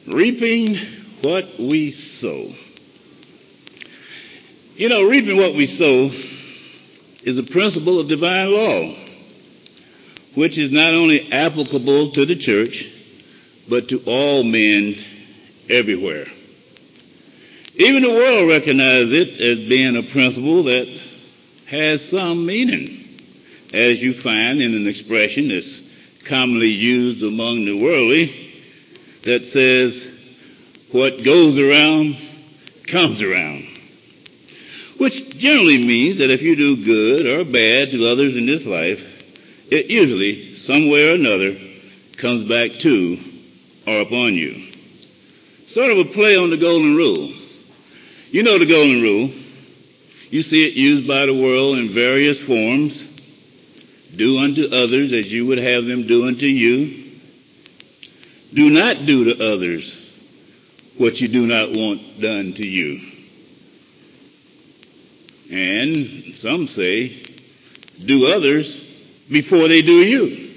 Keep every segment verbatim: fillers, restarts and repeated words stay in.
Reaping what we sow. You know, reaping what we sow is a principle of divine law, which is not only applicable to the church, but to all men everywhere. Even the world recognizes it as being a principle that has some meaning, as you find in an expression that's commonly used among the worldly that says, what goes around comes around, which generally means that if you do good or bad to others in this life, it usually, some way or another, comes back to or upon you. Sort of a play on the golden rule. You know the golden rule. You see it used by the world in various forms. Do unto others as you would have them do unto you. Do not do to others what you do not want done to you. And some say, do others before they do you.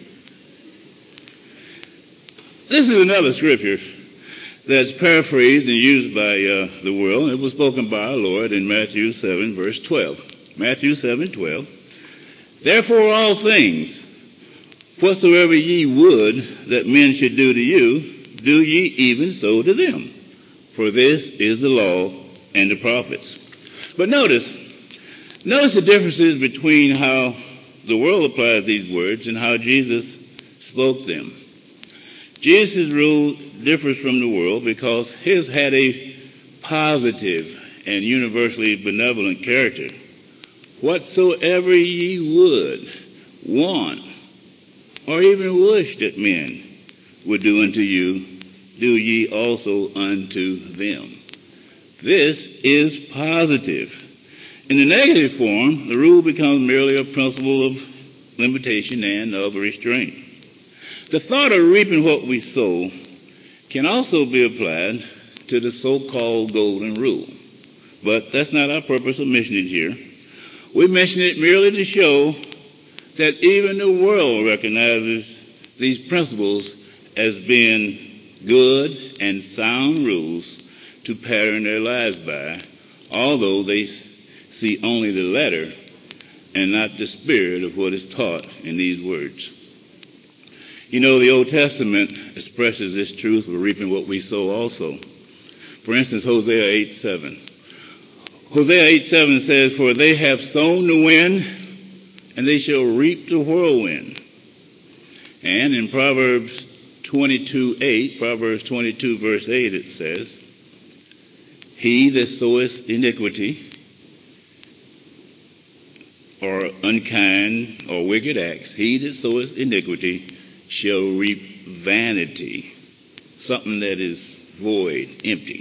This is another scripture that's paraphrased and used by uh, the world. It was spoken by our Lord in Matthew seven, verse twelve. Matthew seven, twelve. Therefore all things, whatsoever ye would that men should do to you, do ye even so to them. For this is the law and the prophets. But notice, notice the differences between how the world applies these words and how Jesus spoke them. Jesus' rule differs from the world because his had a positive and universally benevolent character. Whatsoever ye would, want, or even wish that men would do unto you, do ye also unto them. This is positive. In the negative form, the rule becomes merely a principle of limitation and of restraint. The thought of reaping what we sow can also be applied to the so-called golden rule. But that's not our purpose of mentioning it here. We mention it merely to show that even the world recognizes these principles as being good and sound rules to pattern their lives by, although they see only the letter and not the spirit of what is taught in these words. You know, the Old Testament expresses this truth of reaping what we sow also. For instance, Hosea eight seven. Hosea eight seven says, for they have sown the wind, and they shall reap the whirlwind. And in Proverbs twenty-two eight, Proverbs twenty-two verse eight, it says, he that soweth iniquity, or unkind or wicked acts, he that soweth iniquity shall reap vanity, something that is void, empty,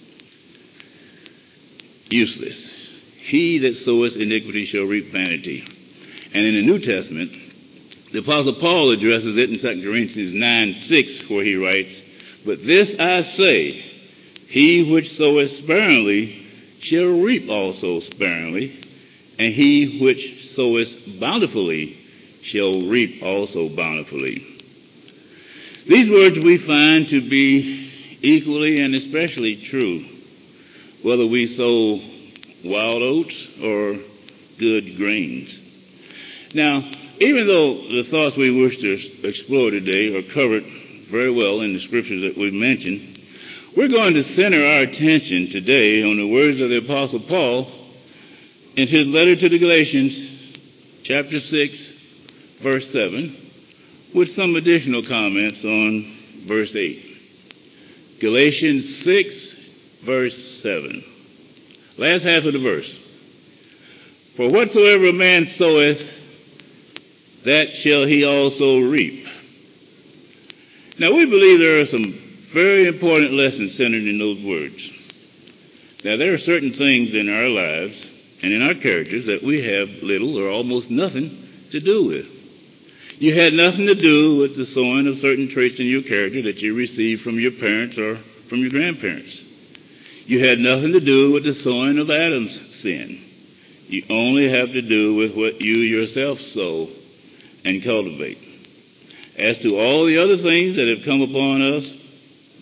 useless. He that soweth iniquity shall reap vanity. And in the New Testament, the Apostle Paul addresses it in Second Corinthians nine six, where he writes, but this I say, he which soweth sparingly shall reap also sparingly, and he which soweth bountifully shall reap also bountifully. These words we find to be equally and especially true, whether we sow wild oats or good grains. Now, even though the thoughts we wish to explore today are covered very well in the scriptures that we've mentioned, we're going to center our attention today on the words of the Apostle Paul in his letter to the Galatians, chapter six, verse seven, with some additional comments on verse eight. Galatians six, verse seven. Last half of the verse. For whatsoever a man soweth, that shall he also reap. Now, we believe there are some very important lessons centered in those words. Now, there are certain things in our lives and in our characters that we have little or almost nothing to do with. You had nothing to do with the sowing of certain traits in your character that you received from your parents or from your grandparents. You had nothing to do with the sowing of Adam's sin. You only have to do with what you yourself sow and cultivate. As to all the other things that have come upon us,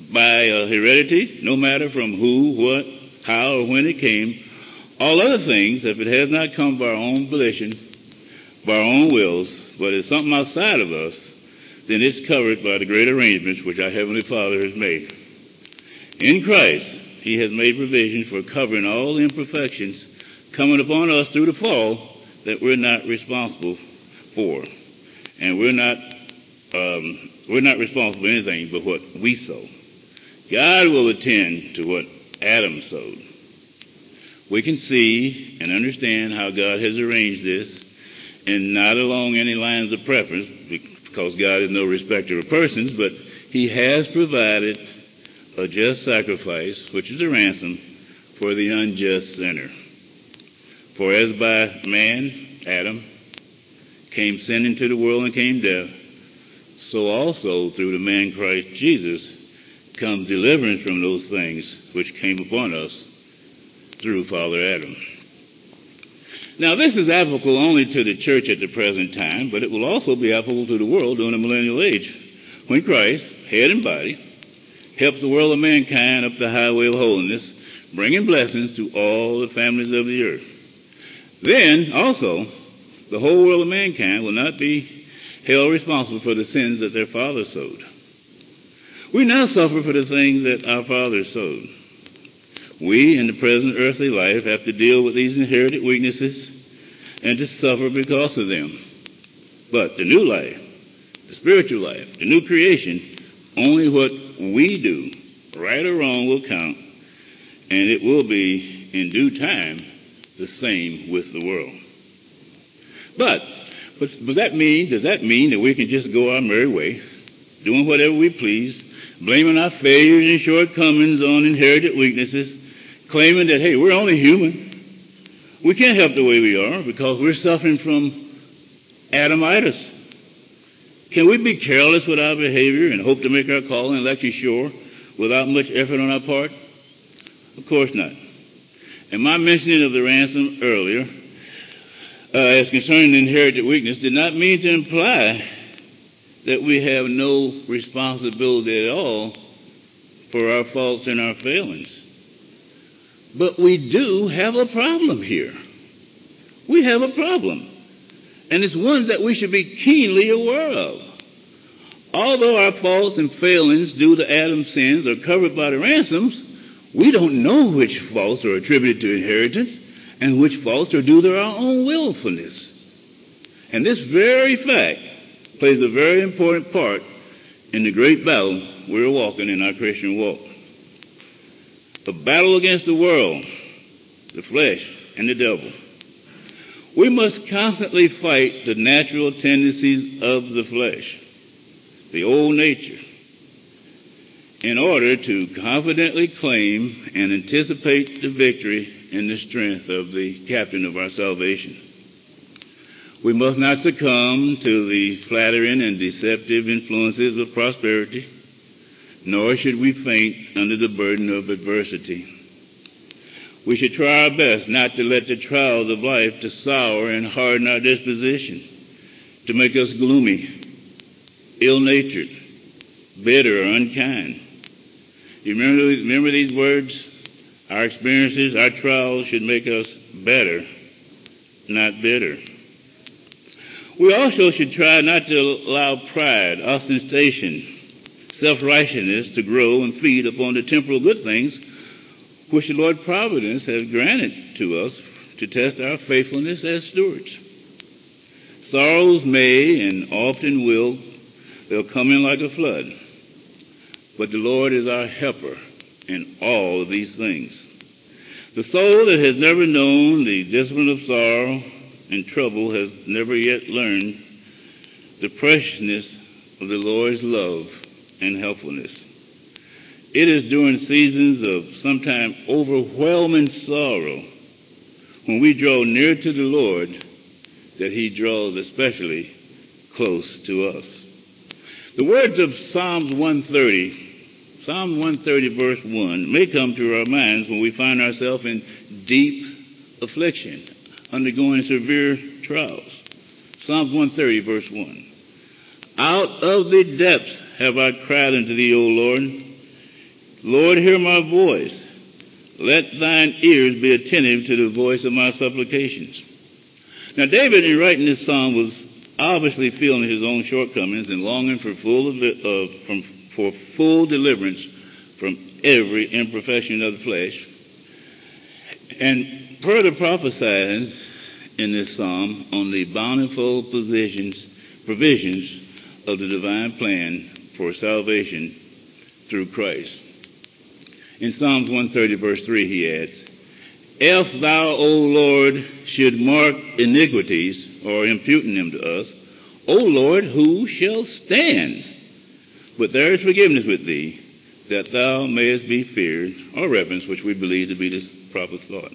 by uh, heredity, no matter from who, what, how, or when it came. All other things, if it has not come by our own volition, by our own wills, but it's something outside of us, then it's covered by the great arrangements which our Heavenly Father has made. In Christ, He has made provision for covering all the imperfections coming upon us through the fall that we're not responsible for. And we're not um, we're not responsible for anything but what we sow. God will attend to what Adam sowed. We can see and understand how God has arranged this, and not along any lines of preference, because God is no respecter of persons, but He has provided a just sacrifice, which is a ransom for the unjust sinner. For as by man, Adam, came sin into the world and came death, so also through the man Christ Jesus comes deliverance from those things which came upon us through Father Adam. Now, this is applicable only to the church at the present time, but it will also be applicable to the world during the millennial age, when Christ, head and body, helps the world of mankind up the highway of holiness, bringing blessings to all the families of the earth. Then, also, the whole world of mankind will not be held responsible for the sins that their father sowed. We now suffer for the things that our fathers sowed. We, in the present earthly life, have to deal with these inherited weaknesses and to suffer because of them. But the new life, the spiritual life, the new creation, only what we do, right or wrong, will count, and it will be, in due time, the same with the world. But, but does that mean, does that mean that we can just go our merry way, doing whatever we please, blaming our failures and shortcomings on inherited weaknesses, claiming that, hey, we're only human. We can't help the way we are because we're suffering from Adamitis. Can we be careless with our behavior and hope to make our call and election sure without much effort on our part? Of course not. And my mentioning of the ransom earlier, uh, as concerning the inherited weakness, did not mean to imply that we have no responsibility at all for our faults and our failings. But we do have a problem here. We have a problem. And it's one that we should be keenly aware of. Although our faults and failings due to Adam's sins are covered by the ransoms, we don't know which faults are attributed to inheritance and which faults are due to our own willfulness. And this very fact plays a very important part in the great battle we're walking in our Christian walk. A battle against the world, the flesh, and the devil. We must constantly fight the natural tendencies of the flesh, the old nature, in order to confidently claim and anticipate the victory and the strength of the captain of our salvation. We must not succumb to the flattering and deceptive influences of prosperity, nor should we faint under the burden of adversity. We should try our best not to let the trials of life to sour and harden our disposition, to make us gloomy, ill-natured, bitter, or unkind. You remember, remember these words? Our experiences, our trials should make us better, not bitter. We also should try not to allow pride, ostentation, self-righteousness to grow and feed upon the temporal good things which the Lord Providence has granted to us to test our faithfulness as stewards. Sorrows may and often will, they'll come in like a flood. But the Lord is our helper in all of these things. The soul that has never known the discipline of sorrow and trouble has never yet learned the preciousness of the Lord's love and helpfulness. It is during seasons of sometimes overwhelming sorrow, when we draw near to the Lord, that He draws especially close to us. The words of Psalms one thirty, Psalm one thirty verse one, may come to our minds when we find ourselves in deep affliction, undergoing severe trials. Psalm one thirty verse one. Out of the depths have I cried unto thee, O Lord. Lord, hear my voice. Let thine ears be attentive to the voice of my supplications. Now, David, in writing this psalm, was obviously feeling his own shortcomings and longing for full, uh, from, for full deliverance from every imperfection of the flesh. And further prophesying in this psalm on the bountiful positions, provisions of the divine plan for salvation through Christ. In Psalms one thirty, verse three, he adds, If thou, O Lord, should mark iniquities, or imputing them to us, O Lord, who shall stand? But there is forgiveness with thee, that thou mayest be feared, or reverence, which we believe to be this prophet's thought.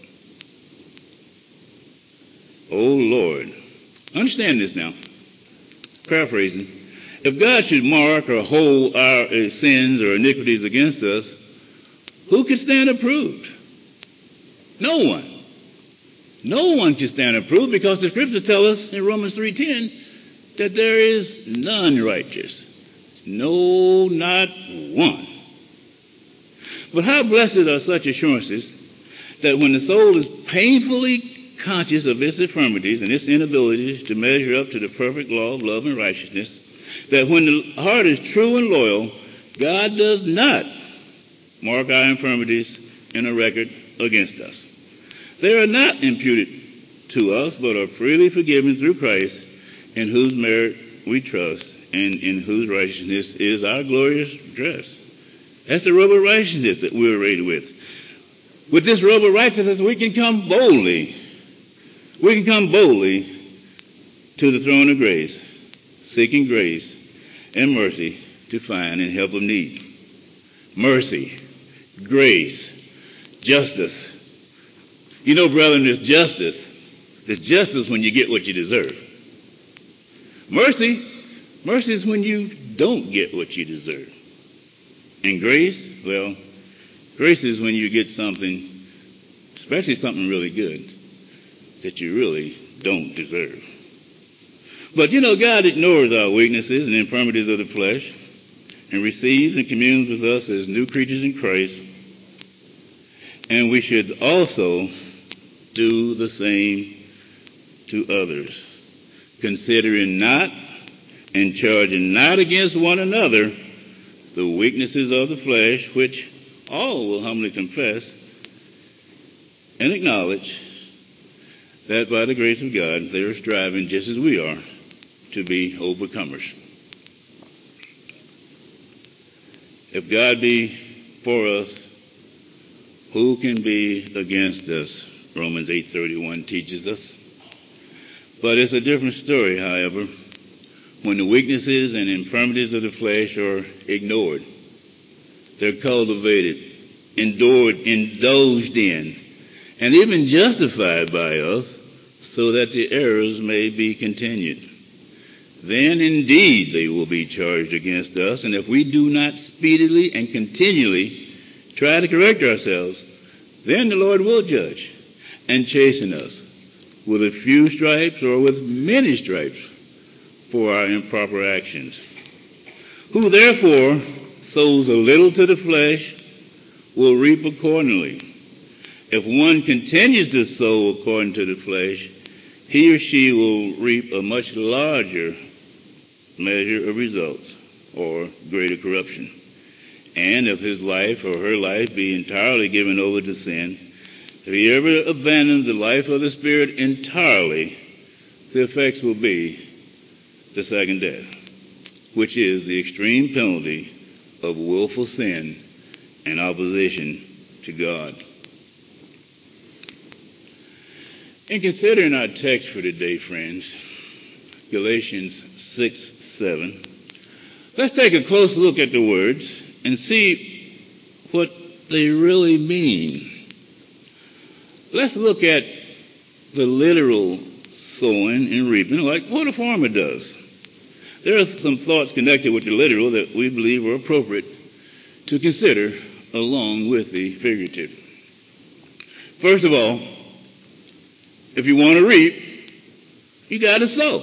O Lord. Understand this now. Paraphrasing. If God should mark or hold our uh, sins or iniquities against us, who could stand approved? No one. No one can stand approved, because the scriptures tell us in Romans three ten that there is none righteous. No, not one. But how blessed are such assurances that when the soul is painfully conscious of its infirmities and its inabilities to measure up to the perfect law of love and righteousness, that when the heart is true and loyal, God does not mark our infirmities in a record against us. They are not imputed to us, but are freely forgiven through Christ, in whose merit we trust, and in whose righteousness is our glorious dress. That's the robe of righteousness that we're arrayed with. With this robe of righteousness, we can come boldly. We can come boldly to the throne of grace, seeking grace and mercy to find in help of need. Mercy, grace, justice. You know, brethren, there's justice. There's justice when you get what you deserve. Mercy, mercy is when you don't get what you deserve. And grace, well, grace is when you get something, especially something really good, that you really don't deserve. But, you know, God ignores our weaknesses and infirmities of the flesh and receives and communes with us as new creatures in Christ. And we should also do the same to others, considering not and charging not against one another the weaknesses of the flesh, which all will humbly confess and acknowledge that by the grace of God, they are striving just as we are to be overcomers. If God be for us, who can be against us? Romans eight thirty-one teaches us. But it's a different story, however, when the weaknesses and infirmities of the flesh are ignored. They're cultivated, endured, indulged in, and even justified by us, so that the errors may be continued. Then indeed they will be charged against us, and if we do not speedily and continually try to correct ourselves, then the Lord will judge and chasten us with a few stripes or with many stripes for our improper actions. Who therefore sows a little to the flesh will reap accordingly. If one continues to sow according to the flesh, he or she will reap a much larger measure of results or greater corruption. And if his life or her life be entirely given over to sin, if he ever abandons the life of the Spirit entirely, the effects will be the second death, which is the extreme penalty of willful sin and opposition to God. In considering our text for today, friends, Galatians six seven, let's take a close look at the words and see what they really mean. Let's look at the literal sowing and reaping, like what a farmer does. There are some thoughts connected with the literal that we believe are appropriate to consider along with the figurative. First of all, if you want to reap, you got to sow.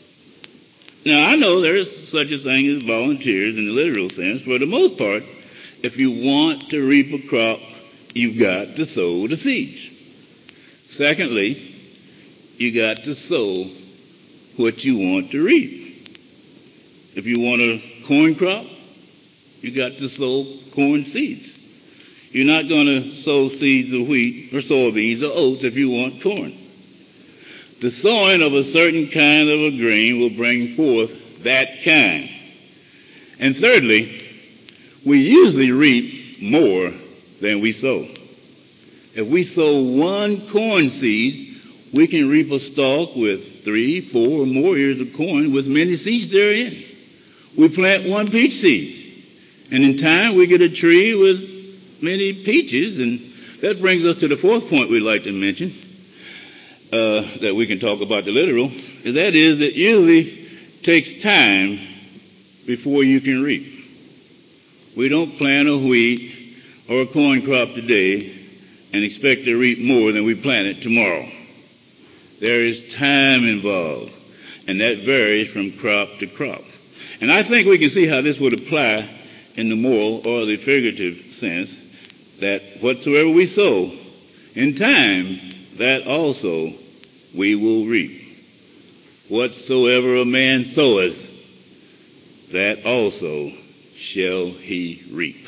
Now, I know there is such a thing as volunteers in the literal sense. For the most part, If you want to reap a crop, you've got to sow the seeds. Secondly, you got to sow what you want to reap. If you want a corn crop, you got to sow corn seeds. You're not going to sow seeds of wheat or soybeans or oats if you want corn. The sowing of a certain kind of a grain will bring forth that kind. And thirdly, we usually reap more than we sow. If we sow one corn seed, we can reap a stalk with three, four, or more ears of corn with many seeds therein. We plant one peach seed, and in time we get a tree with many peaches, and that brings us to the fourth point we'd like to mention, uh, that we can talk about the literal, and that is that usually takes time before you can reap. We don't plant a wheat or a corn crop today and expect to reap more than we planted tomorrow. There is time involved, and that varies from crop to crop. And I think we can see how this would apply in the moral or the figurative sense, that whatsoever we sow, in time, that also we will reap. Whatsoever a man soweth, that also shall he reap.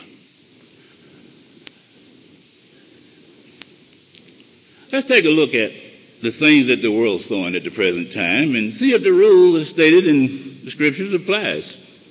Let's take a look at the things that the world is sowing at the present time and see if the rule that's stated in the Scriptures applies.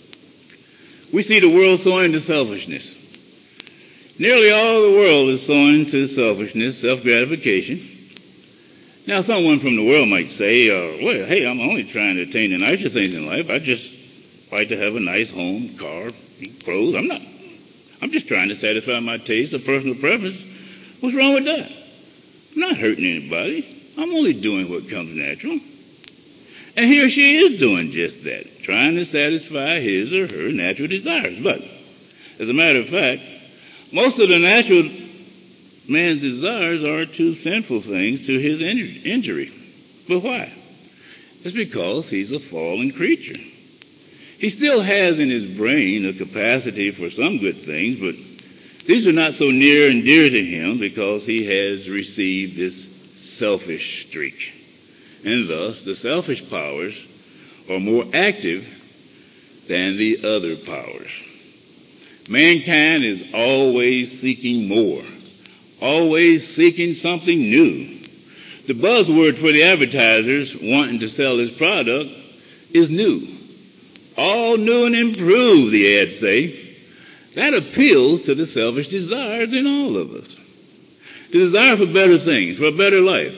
We see the world sowing to selfishness. Nearly all the world is sowing to selfishness, self-gratification. Now, someone from the world might say, uh, well, hey, I'm only trying to attain the nicer things in life. I just like to have a nice home, car, clothes. I'm not, I'm just trying to satisfy my taste or personal preference. What's wrong with that? I'm not hurting anybody. I'm only doing what comes natural. And he or she is doing just that, trying to satisfy his or her natural desires. But, as a matter of fact, most of the natural man's desires are to sinful things, to his injury. But why? It's because he's a fallen creature. He still has in his brain a capacity for some good things, but these are not so near and dear to him because he has received this selfish streak. And thus, the selfish powers are more active than the other powers. Mankind is always seeking more, always seeking something new. The buzzword for the advertisers wanting to sell this product is new. All new and improved, the ads say. That appeals to the selfish desires in all of us. The desire for better things, for a better life.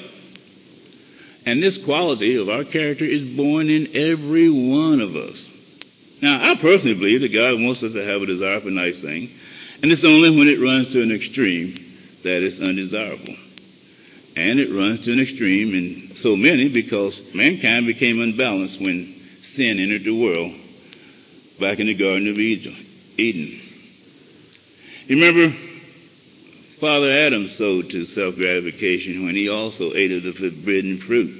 And this quality of our character is born in every one of us. Now, I personally believe that God wants us to have a desire for nice things, and it's only when it runs to an extreme that it's undesirable. And it runs to an extreme in so many because mankind became unbalanced when sin entered the world back in the Garden of Eden. You remember Father Adam sowed to self-gratification when he also ate of the forbidden fruit.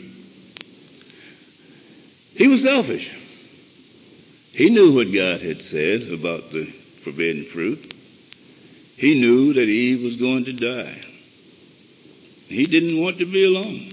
He was selfish. He knew what God had said about the forbidden fruit. He knew that Eve was going to die. He didn't want to be alone.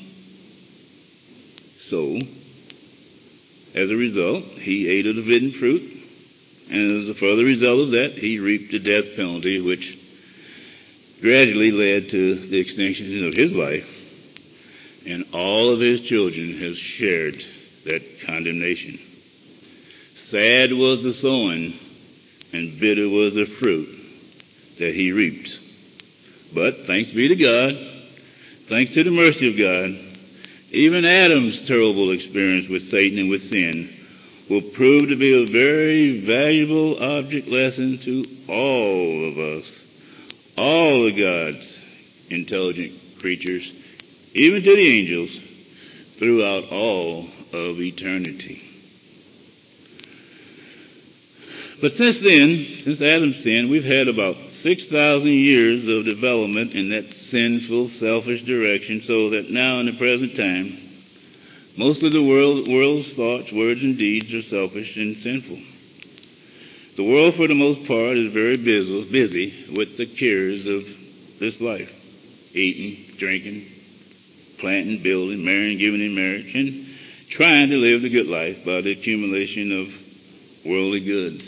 So, as a result, he ate of the forbidden fruit. And as a further result of that, he reaped the death penalty, which gradually led to the extinction of his life. And all of his children have shared that condemnation. Sad was the sowing, and bitter was the fruit that he reaped. But thanks be to God, thanks to the mercy of God, even Adam's terrible experience with Satan and with sin will prove to be a very valuable object lesson to all of us, all of God's intelligent creatures, even to the angels, throughout all of eternity. But since then, since Adam's sin, we've had about six thousand years of development in that sinful, selfish direction, so that now in the present time, most of the world, world's thoughts, words, and deeds are selfish and sinful. The world, for the most part, is very busy, busy with the cares of this life. Eating, drinking, planting, building, marrying, giving in marriage, and trying to live the good life by the accumulation of worldly goods.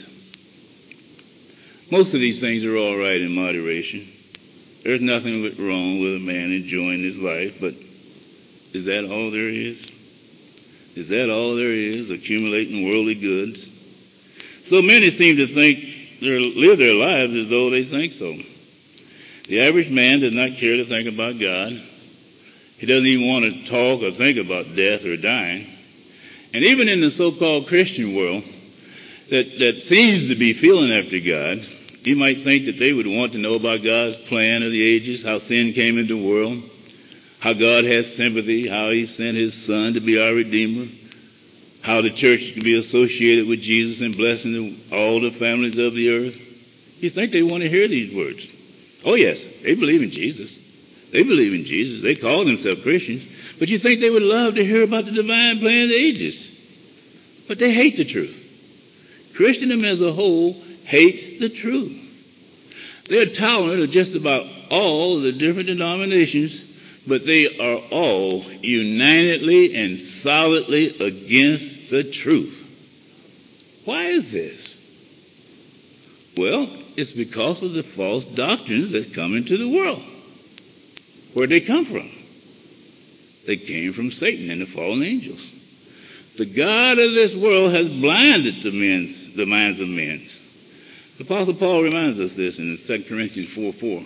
Most of these things are all right in moderation. There's nothing wrong with a man enjoying his life, but is that all there is? Is that all there is, accumulating worldly goods? So many seem to think they live their lives as though they think so. The average man does not care to think about God. He doesn't even want to talk or think about death or dying. And even in the so-called Christian world that, that seems to be feeling after God, you might think that they would want to know about God's plan of the ages, how sin came into the world, how God has sympathy, how he sent his Son to be our Redeemer, how the church can be associated with Jesus and blessing all the families of the earth. You think they want to hear these words. Oh, yes, they believe in Jesus. They believe in Jesus. They call themselves Christians. But you think they would love to hear about the divine plan of the ages. But they hate the truth. Christendom as a whole hates the truth. They're tolerant of just about all the different denominations, but they are all unitedly and solidly against the truth. Why is this? Well, it's because of the false doctrines that come into the world. Where'd they come from? They came from Satan and the fallen angels. The God of this world has blinded the, men's, the minds of men. The Apostle Paul reminds us this in Second Corinthians four four.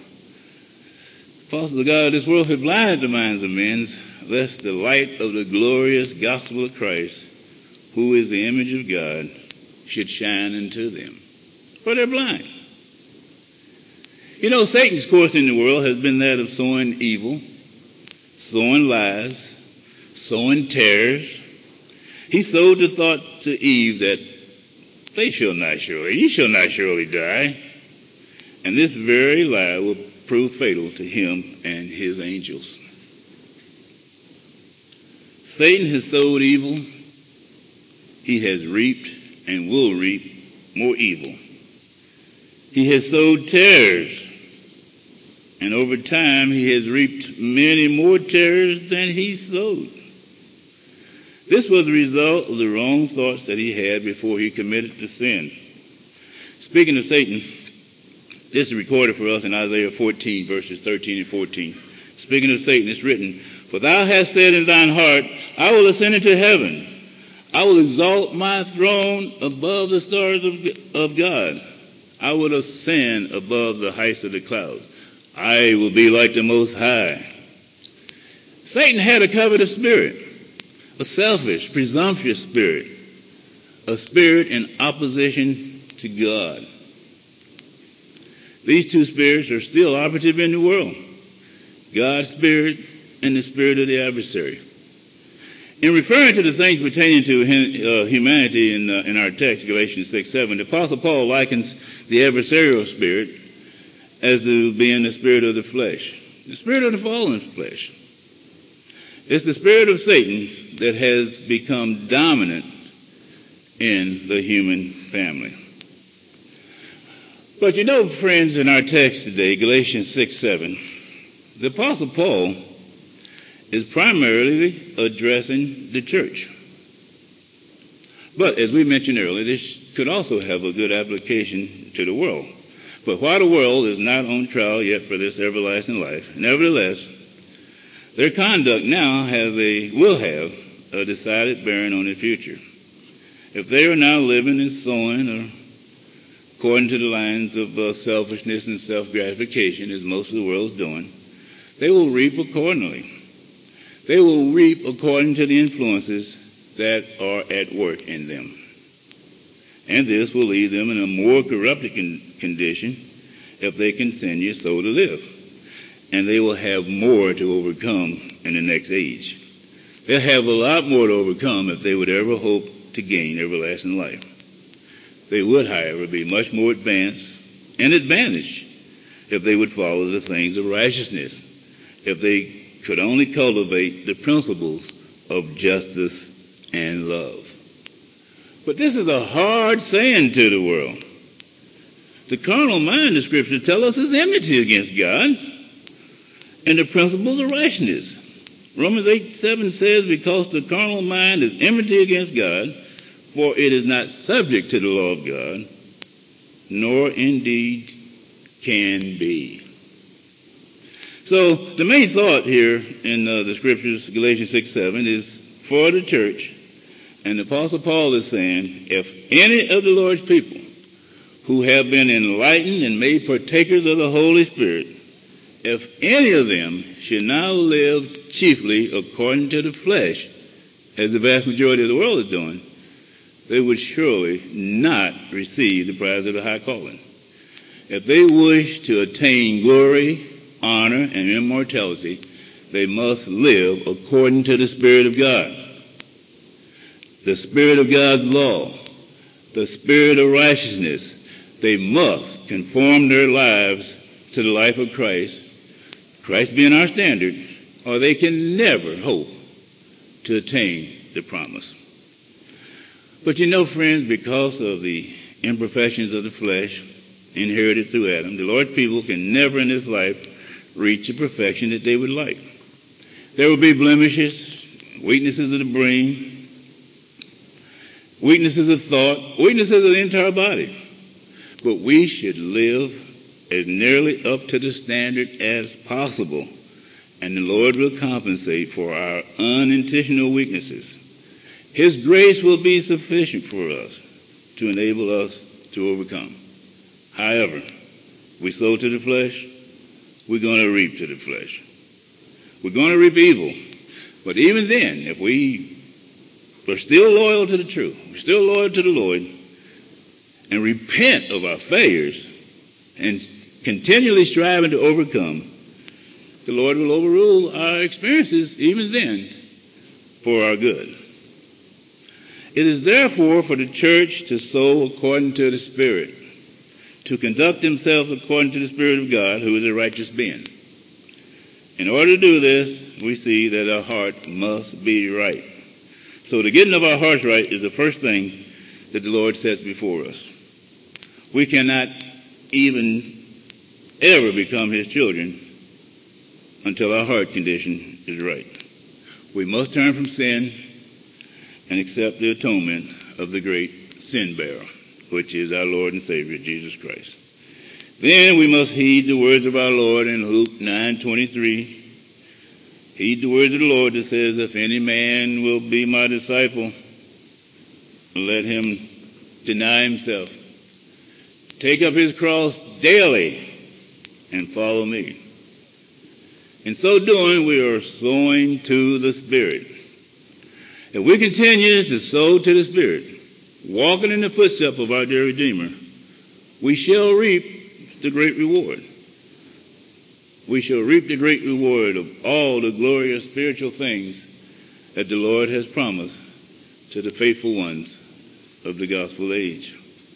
The Apostle, the God of this world has blinded the minds of men, lest the light of the glorious gospel of Christ, who is the image of God, should shine into them. For they're blind. You know, Satan's course in the world has been that of sowing evil, sowing lies, sowing terrors. He sowed the thought to Eve that they shall not surely, ye shall not surely die. And this very lie will prove fatal to him and his angels. Satan has sowed evil. He has reaped and will reap more evil. He has sowed terrors. And over time, he has reaped many more terrors than he sowed. This was the result of the wrong thoughts that he had before he committed the sin. Speaking of Satan, this is recorded for us in Isaiah fourteen, verses thirteen and fourteen. Speaking of Satan, it's written, "For thou hast said in thine heart, I will ascend into heaven. I will exalt my throne above the stars of, of God. I will ascend above the heights of the clouds. I will be like the Most High." Satan had a covetous spirit, a selfish, presumptuous spirit, a spirit in opposition to God. These two spirits are still operative in the world, God's spirit and the spirit of the adversary. In referring to the things pertaining to uh, humanity in, uh, in our text, Galatians six seven, the Apostle Paul likens the adversarial spirit as to being the spirit of the flesh, the spirit of the fallen flesh. It's the spirit of Satan that has become dominant in the human family. But you know, friends, in our text today, Galatians six seven, the Apostle Paul is primarily addressing the church. But as we mentioned earlier, this could also have a good application to the world. But while the world is not on trial yet for this everlasting life, nevertheless, their conduct now has a, will have a decided bearing on the future. If they are now living and sowing or according to the lines of uh, selfishness and self-gratification, as most of the world is doing, they will reap accordingly. They will reap according to the influences that are at work in them. And this will leave them in a more corrupted con- condition if they continue so to live. And they will have more to overcome in the next age. They'll have a lot more to overcome if they would ever hope to gain everlasting life. They would, however, be much more advanced and advantaged if they would follow the things of righteousness, if they could only cultivate the principles of justice and love. But this is a hard saying to the world. The carnal mind, the Scriptures tell us, is enmity against God and the principles of righteousness. Romans eight seven says, because the carnal mind is enmity against God, for it is not subject to the law of God, nor indeed can be. So the main thought here in uh, the Scriptures, Galatians six seven, is for the church. And the Apostle Paul is saying, if any of the Lord's people who have been enlightened and made partakers of the Holy Spirit, if any of them should now live chiefly according to the flesh, as the vast majority of the world is doing, they would surely not receive the prize of the high calling. If they wish to attain glory, honor, and immortality, they must live according to the Spirit of God. The Spirit of God's law, the Spirit of righteousness. They must conform their lives to the life of Christ, Christ being our standard, or they can never hope to attain the promise. But you know, friends, because of the imperfections of the flesh inherited through Adam, the Lord's people can never in this life reach the perfection that they would like. There will be blemishes, weaknesses of the brain, weaknesses of thought, weaknesses of the entire body. But we should live as nearly up to the standard as possible, and the Lord will compensate for our unintentional weaknesses. His grace will be sufficient for us to enable us to overcome. However, we sow to the flesh, we're going to reap to the flesh. We're going to reap evil. But even then, if we are still loyal to the truth, we're still loyal to the Lord, and repent of our failures and continually striving to overcome, the Lord will overrule our experiences even then for our good. It is therefore for the church to sow according to the Spirit, to conduct themselves according to the Spirit of God, who is a righteous being. In order to do this, we see that our heart must be right. So the getting of our hearts right is the first thing that the Lord sets before us. We cannot even ever become His children until our heart condition is right. We must turn from sin and accept the atonement of the great sin bearer, which is our Lord and Savior, Jesus Christ. Then we must heed the words of our Lord in Luke nine twenty-three. Heed the words of the Lord that says, if any man will be my disciple, let him deny himself, take up his cross daily, and follow me. In so doing, we are sowing to the Spirit. If we continue to sow to the Spirit, walking in the footsteps of our dear Redeemer, we shall reap the great reward. We shall reap the great reward of all the glorious spiritual things that the Lord has promised to the faithful ones of the gospel age.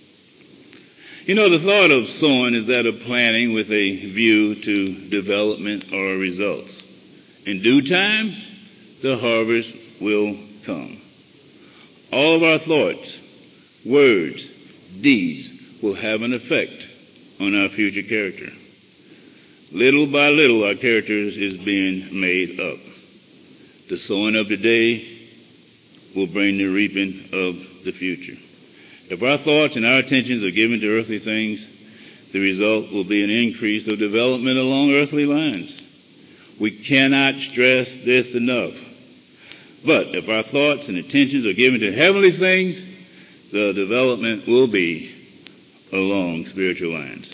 You know, the thought of sowing is that of planting with a view to development or results. In due time, the harvest will come. All of our thoughts, words, deeds will have an effect on our future character. Little by little, our character is being made up. The sowing of the day will bring the reaping of the future. If our thoughts and our attentions are given to earthly things, the result will be an increase of development along earthly lines. We cannot stress this enough. But if our thoughts and attentions are given to heavenly things, the development will be along spiritual lines.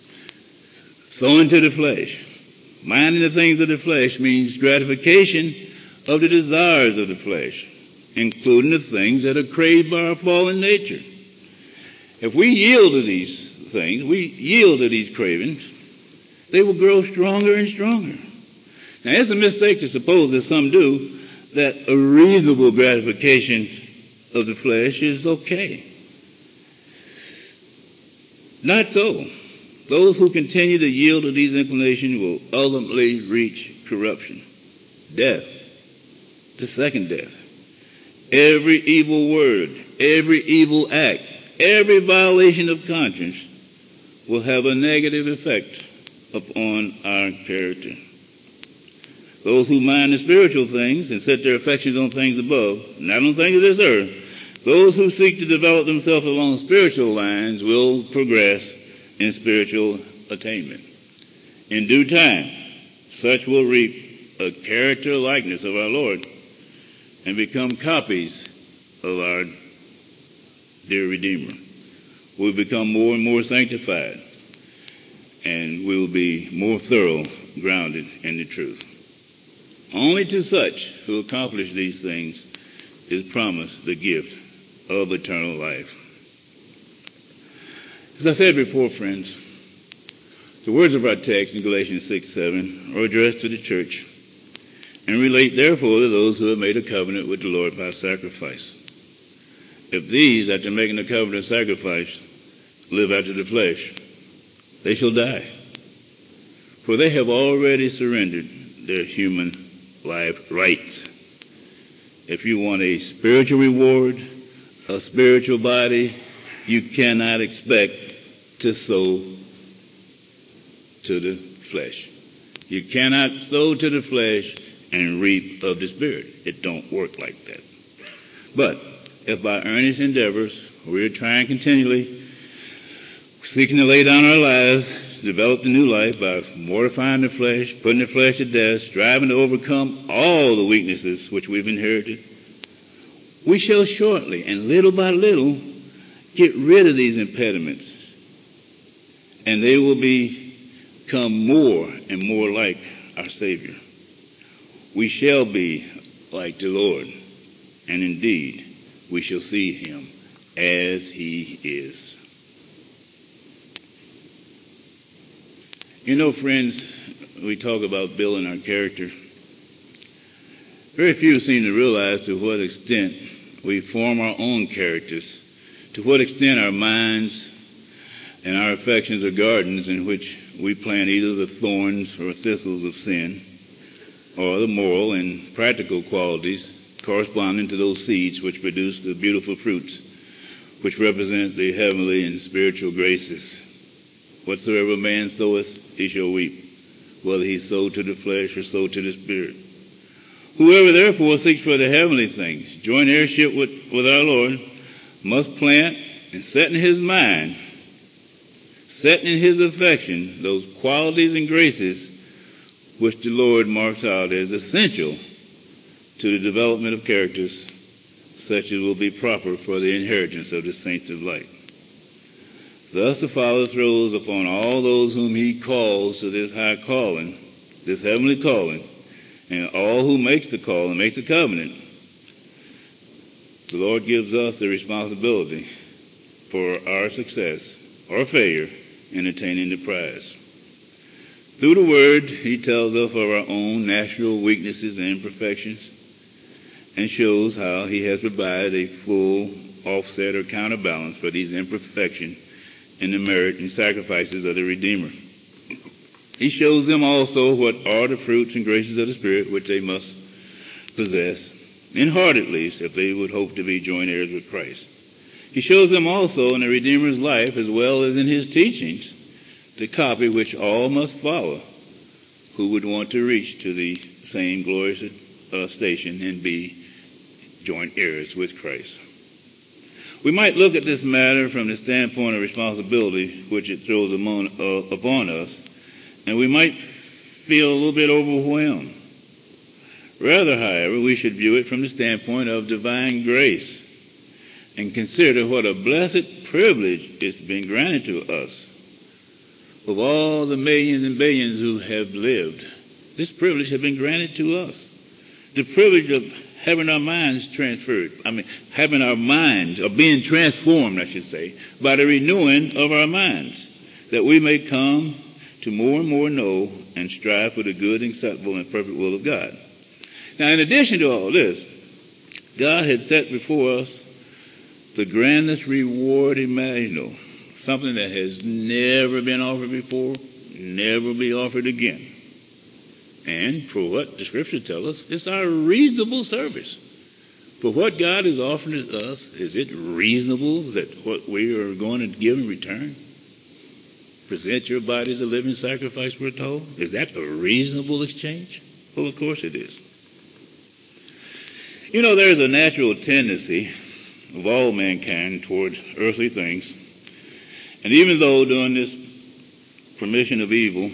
Sowing to the flesh, minding the things of the flesh, means gratification of the desires of the flesh, including the things that are craved by our fallen nature. If we yield to these things, we yield to these cravings, they will grow stronger and stronger. Now, it's a mistake to suppose, as some do, that a reasonable gratification of the flesh is okay. Not so. Those who continue to yield to these inclinations will ultimately reach corruption, death, the second death. Every evil word, every evil act, every violation of conscience will have a negative effect upon our character. Those who mind the spiritual things and set their affections on things above, not on things of this earth, those who seek to develop themselves along spiritual lines will progress in spiritual attainment. In due time, such will reap a character likeness of our Lord and become copies of our dear Redeemer. We'll become more and more sanctified, and we will be more thorough, grounded in the truth. Only to such who accomplish these things is promised the gift of eternal life. As I said before, friends, the words of our text in Galatians six seven are addressed to the church and relate therefore to those who have made a covenant with the Lord by sacrifice. If these, after making a covenant of sacrifice, live after the flesh, they shall die, for they have already surrendered their human life rights. If you want a spiritual reward, a spiritual body, you cannot expect to sow to the flesh. You cannot sow to the flesh and reap of the Spirit. It don't work like that. But if by earnest endeavors we're trying continually, seeking to lay down our lives, develop the new life by mortifying the flesh, putting the flesh to death, striving to overcome all the weaknesses which we've inherited, we shall shortly and little by little get rid of these impediments, and they will become more and more like our Savior. We shall be like the Lord, and indeed we shall see him as he is. You know, friends, we talk about building our character. Very few seem to realize to what extent we form our own characters, to what extent our minds and our affections are gardens in which we plant either the thorns or thistles of sin, or the moral and practical qualities corresponding to those seeds which produce the beautiful fruits which represent the heavenly and spiritual graces. Whatsoever a man soweth, he shall reap, whether he sow to the flesh or sow to the Spirit. Whoever therefore seeks for the heavenly things, joint heirship with, with our Lord, must plant and set in his mind, set in his affection, those qualities and graces which the Lord marks out as essential to the development of characters such as will be proper for the inheritance of the saints of light. Thus the Father throws upon all those whom he calls to this high calling, this heavenly calling, and all who makes the call and makes the covenant. The Lord gives us the responsibility for our success or failure in attaining the prize. Through the Word, he tells us of our own natural weaknesses and imperfections and shows how he has provided a full offset or counterbalance for these imperfections in the merit and sacrifices of the Redeemer. He shows them also what are the fruits and graces of the Spirit which they must possess, in heart at least, if they would hope to be joint heirs with Christ. He shows them also in the Redeemer's life as well as in his teachings the copy which all must follow who would want to reach to the same glorious uh, station and be joint heirs with Christ. We might look at this matter from the standpoint of responsibility which it throws among, uh, upon us, and we might feel a little bit overwhelmed. Rather, however, we should view it from the standpoint of divine grace and consider what a blessed privilege it's been granted to us. Of all the millions and billions who have lived, this privilege has been granted to us. The privilege of having our minds transferred, I mean, having our minds, or being transformed, I should say, by the renewing of our minds, that we may come to more and more know and strive for the good, acceptable, and perfect will of God. Now, in addition to all this, God had set before us the grandest reward imaginable, something that has never been offered before, never be offered again. And for what the Scripture tells us, it's our reasonable service. For what God is offering us, is it reasonable that what we are going to give in return? Present your body as a living sacrifice, we're told. Is that a reasonable exchange? Well, of course it is. You know, there's a natural tendency of all mankind towards earthly things. And even though during this permission of evil,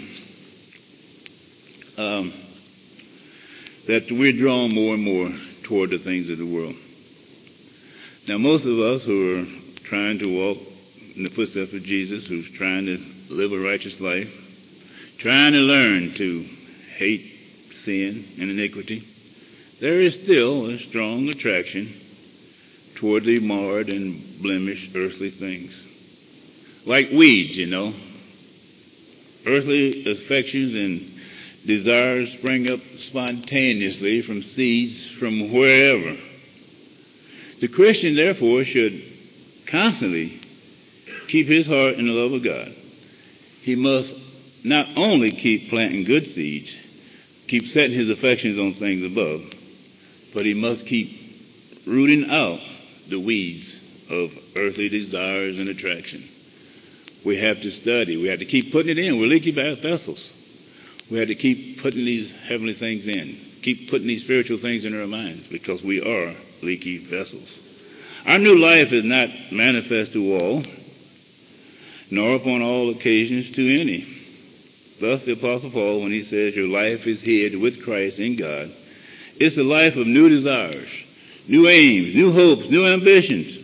um, that we're drawn more and more toward the things of the world. Now, most of us who are trying to walk in the footsteps of Jesus, who's trying to live a righteous life, trying to learn to hate sin and iniquity, there is still a strong attraction toward the marred and blemished earthly things. Like weeds, you know. Earthly affections and desires spring up spontaneously from seeds from wherever. The Christian, therefore, should constantly keep his heart in the love of God. He must not only keep planting good seeds, keep setting his affections on things above, but he must keep rooting out the weeds of earthly desires and attraction. We have to study. We have to keep putting it in. We're leaky vessels. We have to keep putting these heavenly things in, keep putting these spiritual things in our minds, because we are leaky vessels. Our new life is not manifest to all, nor upon all occasions to any. Thus the Apostle Paul, when he says your life is hid with Christ in God, it's a life of new desires, new aims, new hopes, new ambitions.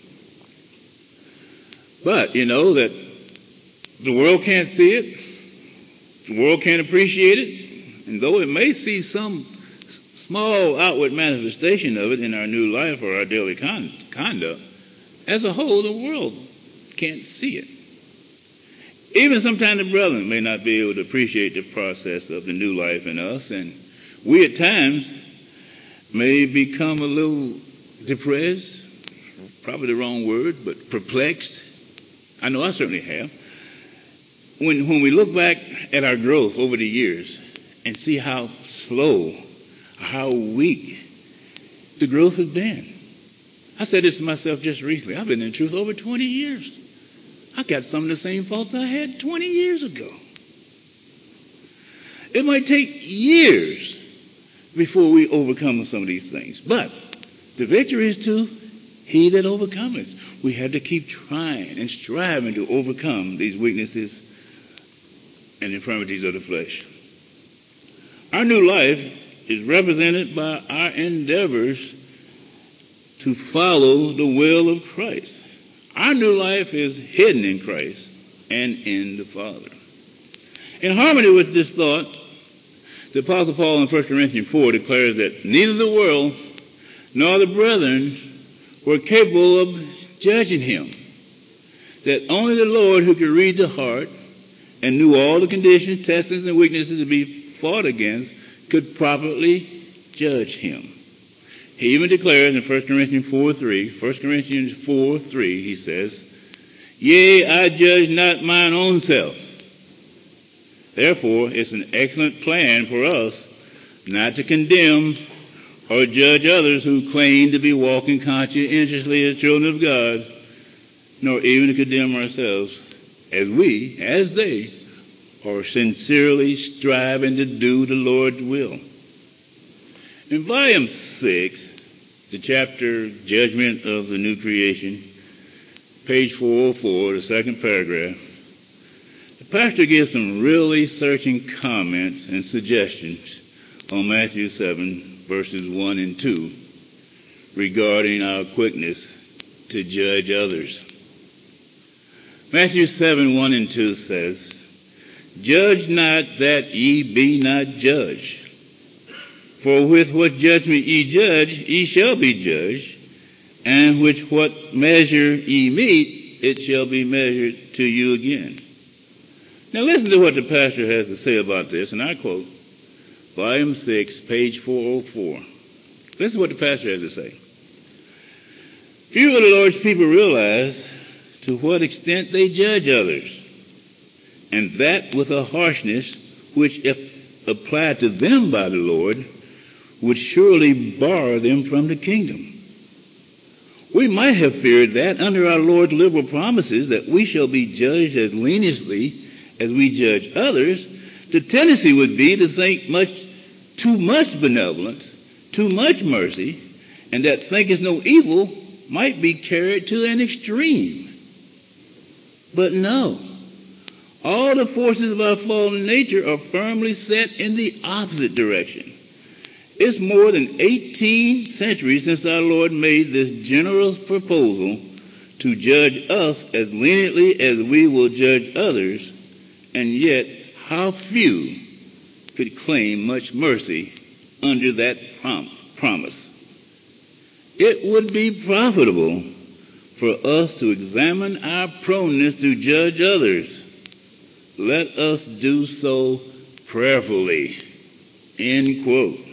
But, you know, that the world can't see it, the world can't appreciate it, and though it may see some small outward manifestation of it in our new life or our daily con- conduct, as a whole, the world can't see it. Even sometimes the brethren may not be able to appreciate the process of the new life in us, and we at times may become a little depressed, probably the wrong word, but perplexed. I know I certainly have. When, when we look back at our growth over the years and see how slow, how weak the growth has been. I said this to myself just recently. I've been in truth over twenty years. I got some of the same faults I had twenty years ago. It might take years before we overcome some of these things. But the victory is to he that overcometh. We have to keep trying and striving to overcome these weaknesses and infirmities of the flesh. Our new life is represented by our endeavors to follow the will of Christ. Our new life is hidden in Christ and in the Father. In harmony with this thought, the Apostle Paul in First Corinthians four declares that neither the world nor the brethren were capable of judging him. That only the Lord, who could read the heart and knew all the conditions, testings, and weaknesses to be fought against, could properly judge him. He even declares in First Corinthians four three, First Corinthians four three, he says, Yea, I judge not mine own self. Therefore, it's an excellent plan for us not to condemn or judge others who claim to be walking conscientiously as children of God, nor even to condemn ourselves as we, as they, are sincerely striving to do the Lord's will. In volume six, the chapter Judgment of the New Creation, page four oh four, the second paragraph, the pastor gives some really searching comments and suggestions on Matthew seven, verses one and two, regarding our quickness to judge others. Matthew seven, one and two says, Judge not that ye be not judged. For with what judgment ye judge, ye shall be judged, and with what measure ye meet, it shall be measured to you again. Now listen to what the pastor has to say about this, and I quote, volume six, page four oh four. Listen to what the pastor has to say. Few of the Lord's people realize to what extent they judge others, and that with a harshness which, if applied to them by the Lord, would surely bar them from the kingdom. We might have feared that under our Lord's liberal promises that we shall be judged as leniently as we judge others, the tendency would be to think much, too much benevolence, too much mercy, and that thinketh no evil might be carried to an extreme. But no. All the forces of our fallen nature are firmly set in the opposite direction. It's more than eighteen centuries since our Lord made this generous proposal to judge us as leniently as we will judge others, and yet how few could claim much mercy under that prom- promise. It would be profitable for us to examine our proneness to judge others. Let us do so prayerfully. End quote.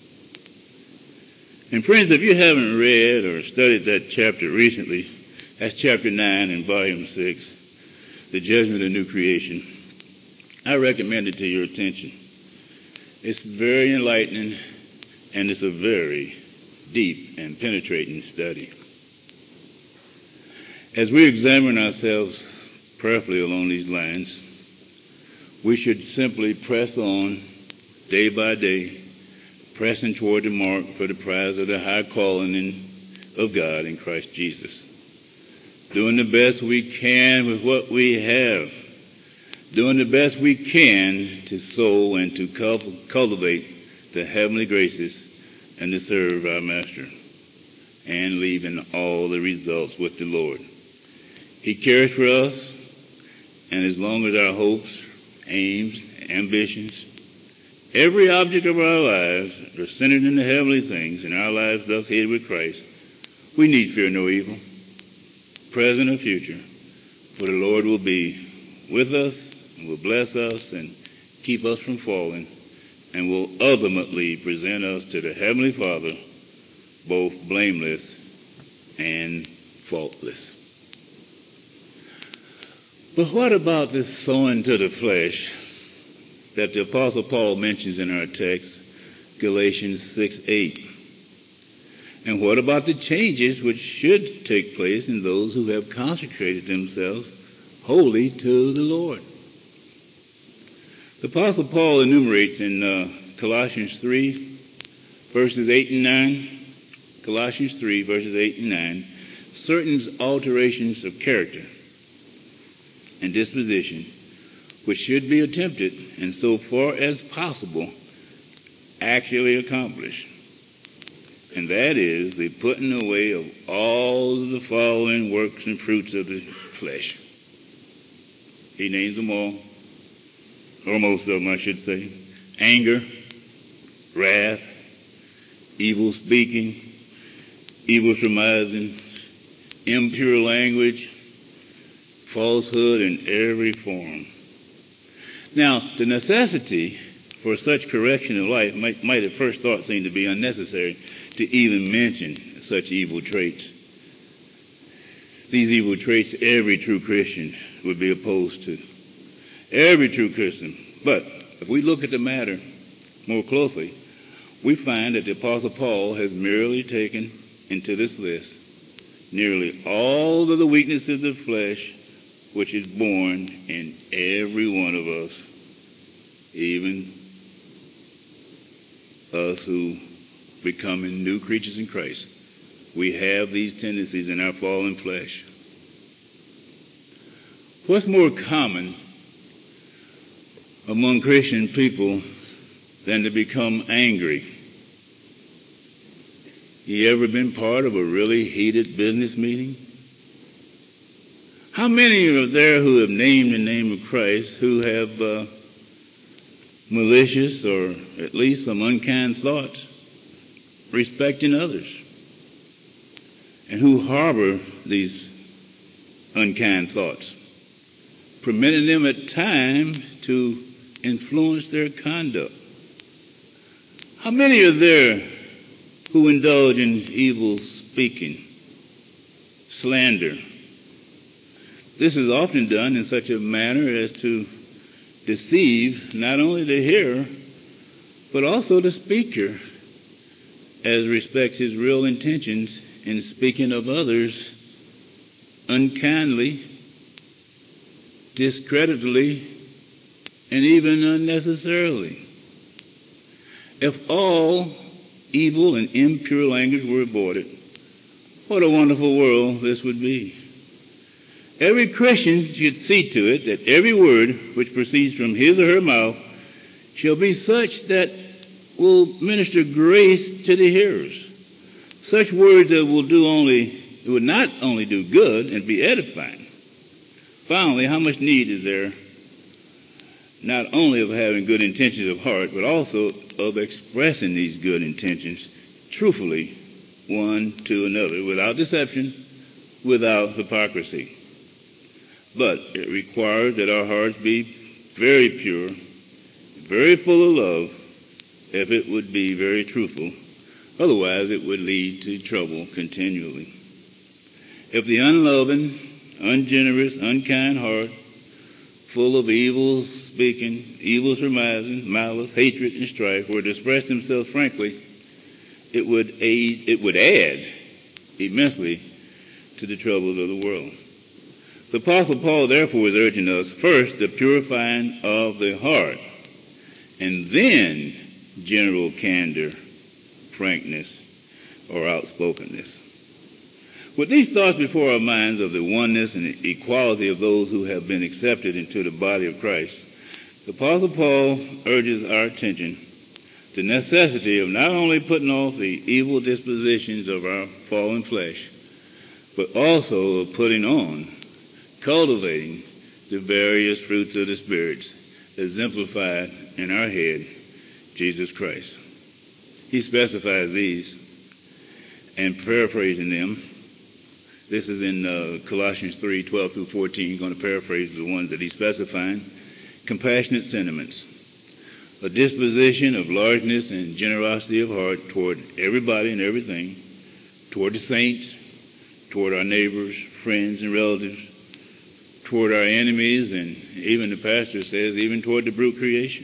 And friends, if you haven't read or studied that chapter recently, that's chapter nine in volume six, The Judgment of New Creation, I recommend it to your attention. It's very enlightening, and it's a very deep and penetrating study. As we examine ourselves prayerfully along these lines, we should simply press on day by day, pressing toward the mark for the prize of the high calling in, of God in Christ Jesus. Doing the best we can with what we have. Doing the best we can to sow and to cultivate the heavenly graces and to serve our Master. And leaving all the results with the Lord. He cares for us, and as long as our hopes, aims, ambitions, every object of our lives are centered in the heavenly things, and our lives thus hid with Christ, we need fear no evil, present or future, for the Lord will be with us, and will bless us, and keep us from falling, and will ultimately present us to the Heavenly Father, both blameless and faultless. But what about this sowing to the flesh that the Apostle Paul mentions in our text, Galatians six eight? And what about the changes which should take place in those who have consecrated themselves wholly to the Lord? The Apostle Paul enumerates in uh, Colossians three, verses eight and nine, Colossians three, verses eight and nine, certain alterations of character and disposition which should be attempted and so far as possible actually accomplished. And that is the putting away of all of the following works and fruits of the flesh. He names them all, or most of them I should say. Anger, wrath, evil speaking, evil surmising, impure language, falsehood in every form. Now, the necessity for such correction of life might, might at first thought seem to be unnecessary to even mention such evil traits. These evil traits every true Christian would be opposed to. Every true Christian. But if we look at the matter more closely, we find that the Apostle Paul has merely taken into this list nearly all of the weaknesses of the flesh which is born in every one of us, even us who becoming new creatures in Christ. We have these tendencies in our fallen flesh. What's more common among Christian people than to become angry? You ever been part of a really heated business meeting? How many are there who have named the name of Christ who have uh, malicious or at least some unkind thoughts respecting others, and who harbor these unkind thoughts, permitting them at times to influence their conduct? How many are there who indulge in evil speaking, slander? This is often done in such a manner as to deceive not only the hearer, but also the speaker as respects his real intentions in speaking of others unkindly, discreditedly, and even unnecessarily. If all evil and impure language were avoided, what a wonderful world this would be. Every Christian should see to it that every word which proceeds from his or her mouth shall be such that will minister grace to the hearers. Such words that will do only, it would not only do good and be edifying. Finally, how much need is there not only of having good intentions of heart, but also of expressing these good intentions truthfully one to another, without deception, without hypocrisy. But it requires that our hearts be very pure, very full of love, if it would be very truthful. Otherwise, it would lead to trouble continually. If the unloving, ungenerous, unkind heart, full of evil speaking, evil surmising, malice, hatred, and strife, were to express themselves frankly, it would aid, it would add immensely to the troubles of the world. The Apostle Paul, therefore, is urging us first the purifying of the heart, and then general candor, frankness, or outspokenness. With these thoughts before our minds of the oneness and equality of those who have been accepted into the body of Christ, the Apostle Paul urges our attention to the necessity of not only putting off the evil dispositions of our fallen flesh, but also of putting on, cultivating the various fruits of the Spirit exemplified in our head, Jesus Christ. He specifies these, and paraphrasing them, this is in uh, Colossians three, twelve through fourteen. I'm going to paraphrase the ones that he's specifying. Compassionate sentiments, a disposition of largeness and generosity of heart toward everybody and everything, toward the saints, toward our neighbors, friends, and relatives, toward our enemies, and even the pastor says, even toward the brute creation.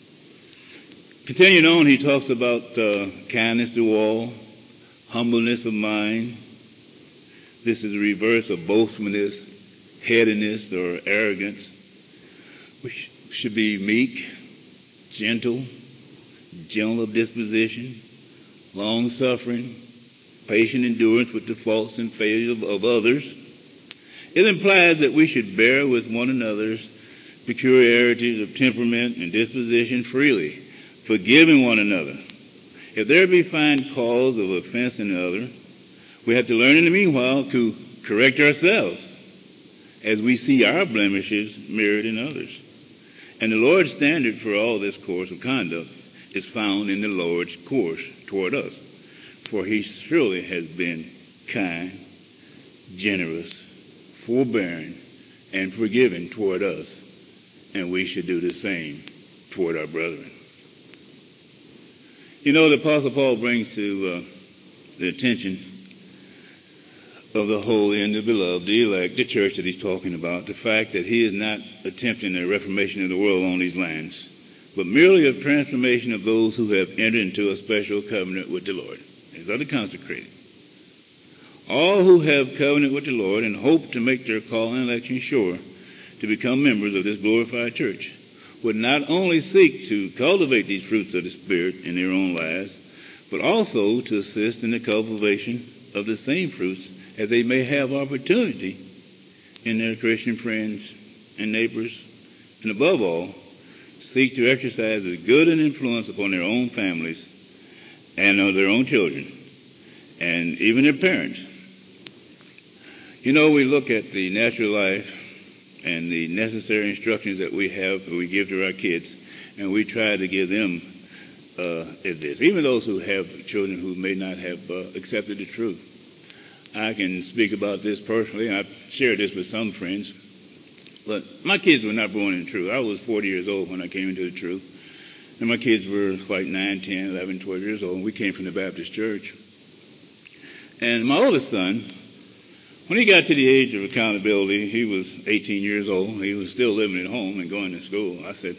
Continuing on, he talks about uh, kindness to all, humbleness of mind. This is the reverse of boastfulness, headiness, or arrogance. We should be meek, gentle, gentle of disposition, long-suffering, patient endurance with the faults and failures of, of others. It implies that we should bear with one another's peculiarities of temperament and disposition freely, forgiving one another. If there be find cause of offense in another, we have to learn in the meanwhile to correct ourselves as we see our blemishes mirrored in others. And the Lord's standard for all this course of conduct is found in the Lord's course toward us. For he surely has been kind, generous, forbearing, and forgiving toward us, and we should do the same toward our brethren. You know, the Apostle Paul brings to uh, the attention of the holy and the beloved, the elect, the church that he's talking about, the fact that he is not attempting a reformation of the world on these lands, but merely a transformation of those who have entered into a special covenant with the Lord. These are the consecrated. All who have covenant with the Lord and hope to make their call and election sure to become members of this glorified church would not only seek to cultivate these fruits of the Spirit in their own lives, but also to assist in the cultivation of the same fruits as they may have opportunity in their Christian friends and neighbors, and above all, seek to exercise a good an influence upon their own families and on their own children, and even their parents. You know, we look at the natural life and the necessary instructions that we have, that we give to our kids, and we try to give them uh, this, even those who have children who may not have uh, accepted the truth. I can speak about this personally. I've shared this with some friends. But my kids were not born in the truth. I was forty years old when I came into the truth. And my kids were like nine, ten, eleven, twelve years old. We came from the Baptist church. And my oldest son, when he got to the age of accountability, he was eighteen years old. He was still living at home and going to school. I said,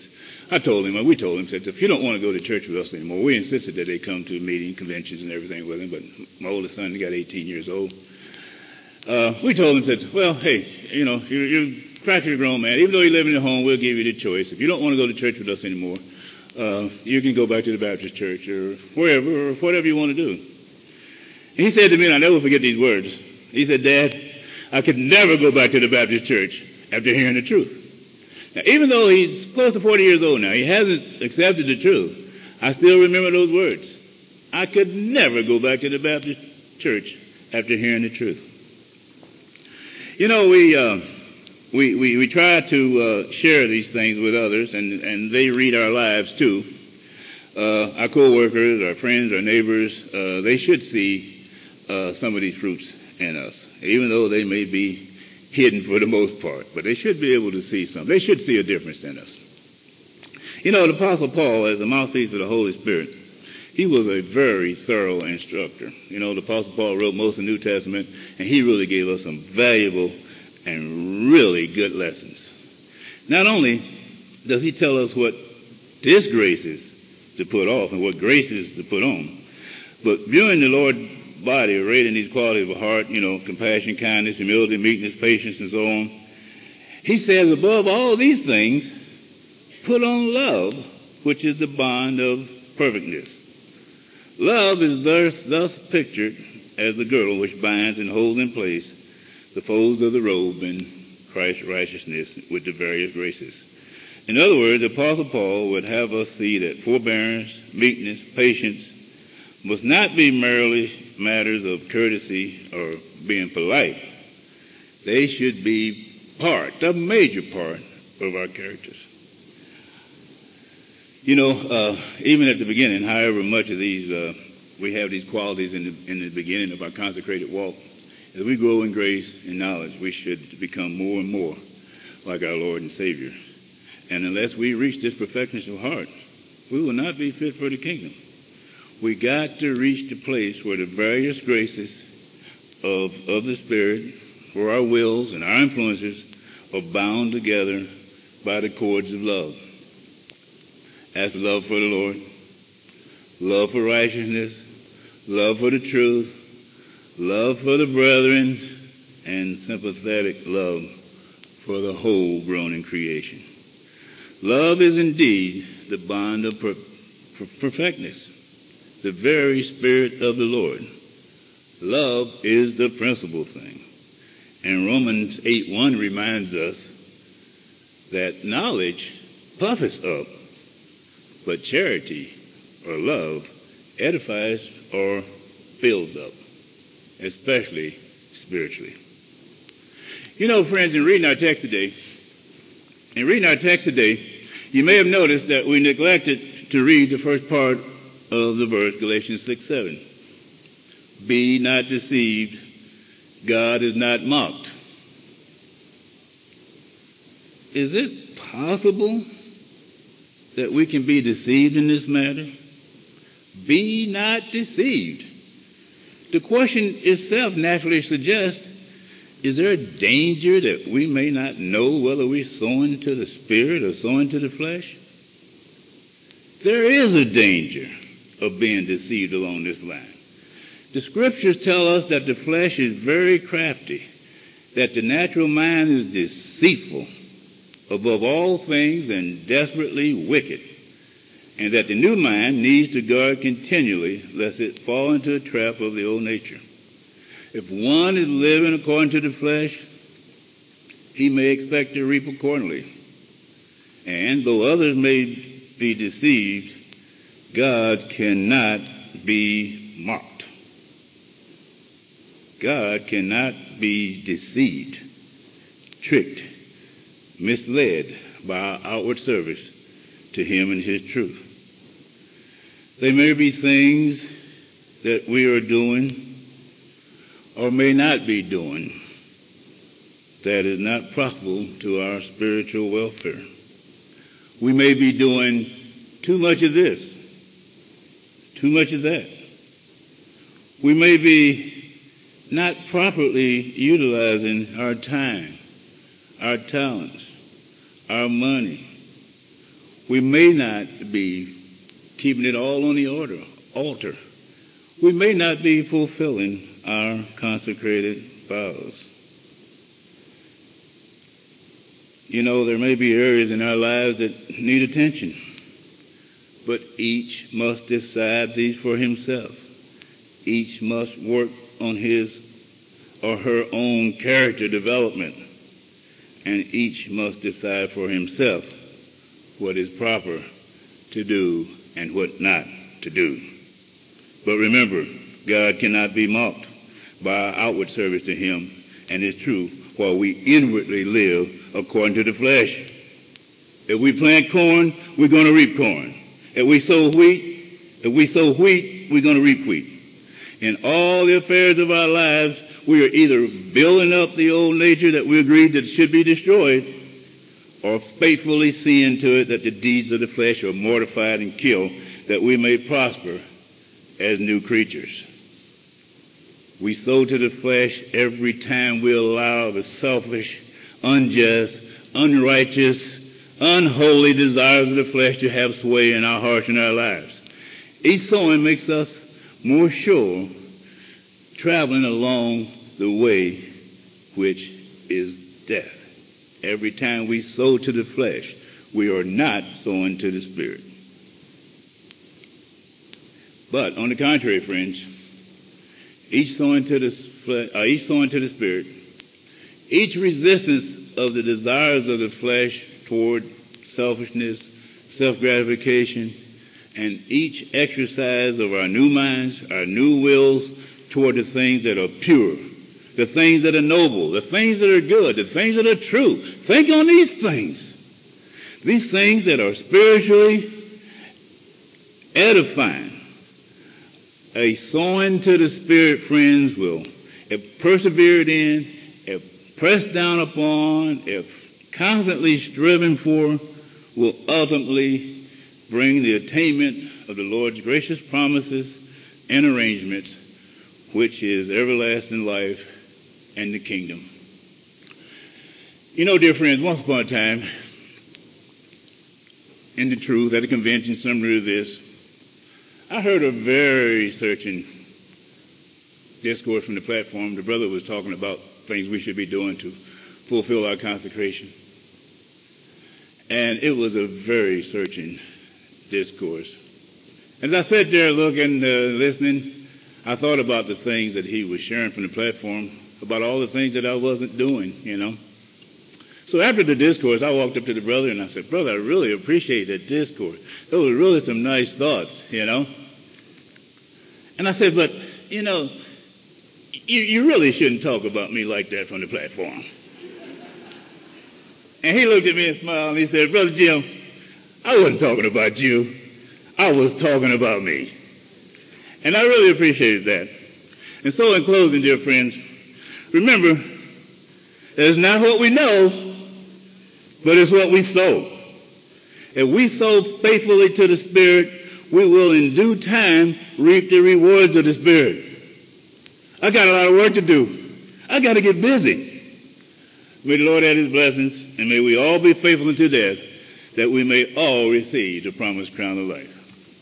I told him, we told him, said, if you don't want to go to church with us anymore, we insisted that they come to meeting, conventions, and everything with him, but my oldest son, he got eighteen years old. Uh, we told him, said, well, hey, you know, you're, you're practically a grown man. Even though you live in your home, we'll give you the choice. If you don't want to go to church with us anymore, uh, you can go back to the Baptist church or wherever or whatever you want to do. And he said to me, and I'll never forget these words, he said, Dad, I could never go back to the Baptist church after hearing the truth. Now, even though he's close to forty years old now, he hasn't accepted the truth, I still remember those words. I could never go back to the Baptist church after hearing the truth. You know, we uh, we, we we try to uh, share these things with others, and, and they read our lives too. Uh, our co-workers, our friends, our neighbors, uh, they should see uh, some of these fruits in us, even though they may be hidden for the most part, but they should be able to see something. They should see a difference in us. You know, the Apostle Paul, as the mouthpiece of the Holy Spirit, he was a very thorough instructor. You know, the Apostle Paul wrote most of the New Testament, and he really gave us some valuable and really good lessons. Not only does he tell us what disgraces to put off and what graces to put on, but viewing the Lord's body, rating these qualities of heart, you know, compassion, kindness, humility, meekness, patience, and so on. He says, above all these things, put on love, which is the bond of perfectness. Love is thus, thus pictured as the girdle which binds and holds in place the folds of the robe in Christ's righteousness with the various graces. In other words, the Apostle Paul would have us see that forbearance, meekness, patience must not be merely matters of courtesy or being polite. They should be part, a major part of our characters. You know, uh, even at the beginning, however much of these, uh, we have these qualities in the, in the beginning of our consecrated walk, as we grow in grace and knowledge, we should become more and more like our Lord and Savior. And unless we reach this perfectness of heart, we will not be fit for the kingdom. We got to reach the place where the various graces of, of the Spirit, where our wills and our influences are bound together by the cords of love. That's love for the Lord, love for righteousness, love for the truth, love for the brethren, and sympathetic love for the whole groaning creation. Love is indeed the bond of per- per- perfectness. The very Spirit of the Lord. Love is the principal thing. And Romans eight one reminds us that knowledge puffeth up, but charity or love edifies or builds up, especially spiritually. You know, friends, in reading our text today, in reading our text today, you may have noticed that we neglected to read the first part of the verse, Galatians six seven. Be not deceived, God is not mocked. Is it possible that we can be deceived in this matter? Be not deceived. The question itself naturally suggests, is there a danger that we may not know whether we're sowing to the Spirit or sowing to the flesh? There is a danger of being deceived along this line. The Scriptures tell us that the flesh is very crafty, that the natural mind is deceitful above all things and desperately wicked, and that the new mind needs to guard continually lest it fall into a trap of the old nature. If one is living according to the flesh, he may expect to reap accordingly. And though others may be deceived, God cannot be mocked. God cannot be deceived, tricked, misled by our outward service to Him and His truth. There may be things that we are doing or may not be doing that is not profitable to our spiritual welfare. We may be doing too much of this, too much of that. We may be not properly utilizing our time, our talents, our money. We may not be keeping it all on the order, altar. We may not be fulfilling our consecrated vows. You know, there may be areas in our lives that need attention, but each must decide these for himself. Each must work on his or her own character development, and each must decide for himself what is proper to do and what not to do. But remember, God cannot be mocked by our outward service to him, and it's true, while we inwardly live according to the flesh. If we plant corn, we're going to reap corn. If we sow wheat, if we sow wheat, we're going to reap wheat. In all the affairs of our lives, we are either building up the old nature that we agreed that should be destroyed, or faithfully seeing to it that the deeds of the flesh are mortified and killed, that we may prosper as new creatures. We sow to the flesh every time we allow the selfish, unjust, unrighteous, unholy desires of the flesh to have sway in our hearts and our lives. Each sowing makes us more sure traveling along the way which is death. Every time we sow to the flesh, we are not sowing to the Spirit. But on the contrary, friends, each sowing to the flesh, uh, each sowing to the Spirit, each resistance of the desires of the flesh toward selfishness, self-gratification, and each exercise of our new minds, our new wills toward the things that are pure, the things that are noble, the things that are good, the things that are true. Think on these things. These things that are spiritually edifying. A sowing to the Spirit, friends, will, if persevered in, if pressed down upon, if constantly striven for, will ultimately bring the attainment of the Lord's gracious promises and arrangements, which is everlasting life and the kingdom. You know, dear friends, once upon a time, in the truth, at a convention similar to this, I heard a very searching discourse from the platform. The brother was talking about things we should be doing to fulfill our consecration. And it was a very searching discourse. As I sat there looking, uh, listening, I thought about the things that he was sharing from the platform, about all the things that I wasn't doing, you know. So after the discourse, I walked up to the brother and I said, "Brother, I really appreciate that discourse. Those were really some nice thoughts, you know." And I said, "But, you know, you, you really shouldn't talk about me like that from the platform." And he looked at me and smiled and he said, "Brother Jim, I wasn't talking about you. I was talking about me." And I really appreciated that. And so in closing, dear friends, remember, it's not what we know, but it's what we sow. If we sow faithfully to the Spirit, we will in due time reap the rewards of the Spirit. I got a lot of work to do. I got to get busy. May the Lord add his blessings, and may we all be faithful unto death, that we may all receive the promised crown of life.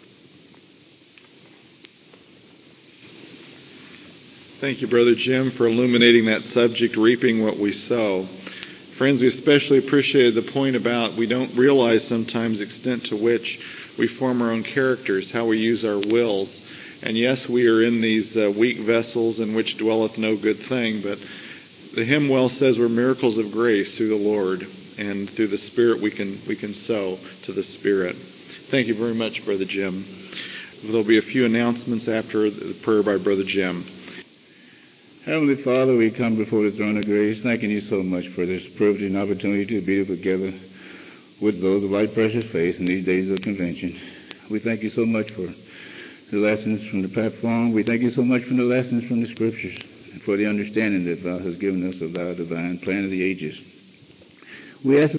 Thank you, Brother Jim, for illuminating that subject, reaping what we sow. Friends, we especially appreciated the point about we don't realize sometimes the extent to which we form our own characters, how we use our wills. And yes, we are in these uh, weak vessels in which dwelleth no good thing, but the hymn well says we're miracles of grace through the Lord, and through the Spirit we can we can sow to the Spirit. Thank you very much, Brother Jim. There'll be a few announcements after the prayer by Brother Jim. Heavenly Father, we come before the throne of grace, thanking you so much for this privilege and opportunity to be together with those of light precious faith in these days of convention. We thank you so much for the lessons from the platform. We thank you so much for the lessons from the Scriptures, and for the understanding that thou hast given us of thy divine plan of the ages. We ask